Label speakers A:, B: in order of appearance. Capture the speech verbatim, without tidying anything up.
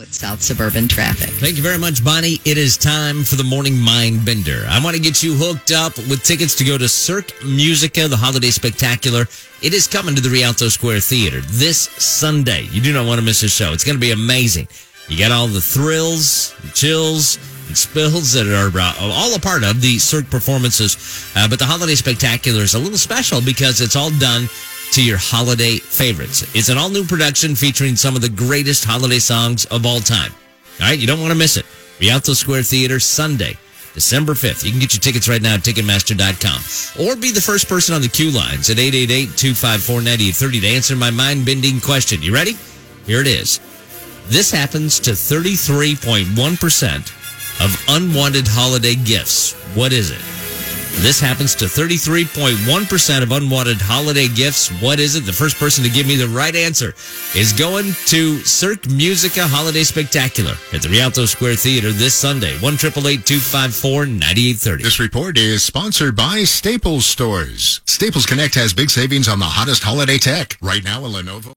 A: South suburban traffic.
B: Thank you very much, Bonnie. It is time for the Morning Mind Bender. I want to get you hooked up with tickets to go to Cirque Musica, the Holiday Spectacular. It is coming to the Rialto Square Theater this Sunday. You do not want to miss this show. It's going to be amazing. You got all the thrills, and chills, and spills that are uh, all a part of the Cirque performances. Uh, but the Holiday Spectacular is a little special because it's all done to your holiday favorites. It's an all-new production featuring some of the greatest holiday songs of all time. All right, you don't want to miss it. Rialto Square Theater, Sunday, December fifth. You can get your tickets right now at Ticketmaster dot com. Or be the first person on the queue lines at eight eight eight, two five four, nine eight three zero to answer my mind-bending question. You ready? Here it is. This happens to thirty-three point one percent of unwanted holiday gifts. What is it? This happens to thirty-three point one percent of unwanted holiday gifts. What is it? The first person to give me the right answer is going to Cirque Musica Holiday Spectacular at the Rialto Square Theater this Sunday. one eight eight eight, two five four, nine eight three zero.
C: This report is sponsored by Staples Stores. Staples Connect has big savings on the hottest holiday tech. Right now, a Lenovo.